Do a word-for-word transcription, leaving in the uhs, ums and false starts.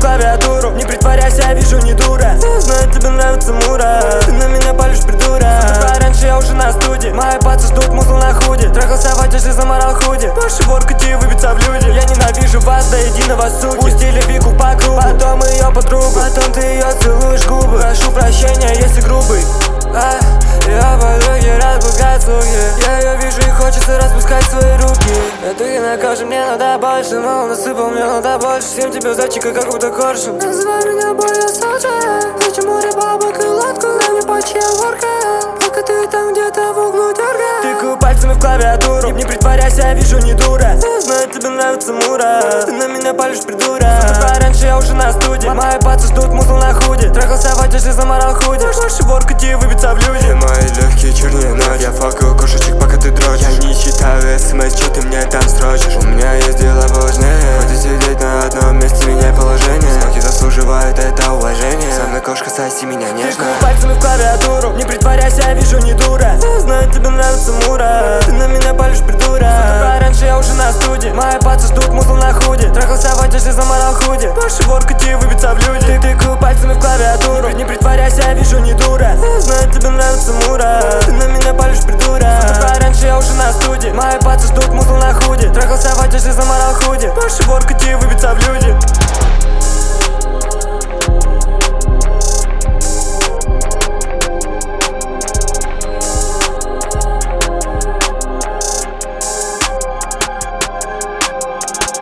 клавиатуру. Не притворяйся, я вижу, не дура. Я знаю, тебе нравится мура. Ты на меня палишь, придурок. Раньше я уже на студии. Мои пацы ждут музл на худи. Трахался в одежде, заморал худи. Больше воркать и выбиться в люди. Я ненавижу вас до единого, суки. Пустили Вику по кругу, потом ее подругу. Потом ты ее целуешь губы. Прошу прощения, если грубый. А, я подруги распускать слухи. Я ее вижу и хочется распускать свои руки. Это и на коже, мне надо больше. Мало насыпал, мне надо больше. Всем тебе зайчика, как будто коршун. Называй меня более солджа. Хочу море бабок и лодку. Дай мне почья ворка. Пока ты там где-то в углу дергаешь. Тыкаю пальцами в клавиатуру. Не, не притворяйся, я вижу, не дура. Я знаю, тебе нравится мура. Ты на меня палишь, придурок. Раньше я уже на студии. Мои пацы ждут музл на худи. Трахался в одежде, заморал худи. Больше воркать и выбиться в люди. Мои легкие черные ночь. Я факаю кошечек, пока ты дрочишь. Я не читаю смс, что ты мне там строчишь. У меня есть дела поважнее. Хватит сидеть на одном месте, меняй положение. Смоки заслуживают это уважение. Со мной кошка, соси меня нежно. Тыкаю пальцами в клавиатуру. Не притворяйся, я вижу, не дура. Я знаю, тебе нравится мура. Ты на меня палишь, придурок. Раньше я уже на студии. Мои пацы ждут музл на худи. Трахался в одежде, заморал худи. Больше воркать и выбиться в люди. Ты тыкаю пальцами в клавиатуру. Не притворяйся, я вижу, не дура. Я знаю, тебе нравится мура. Ты на меня палишь, придурок. Раньше я уже на студии. Мои пацы ждут музл на худи. Трахался в одежде, заморал худи. Больше воркать и выбиться в люди.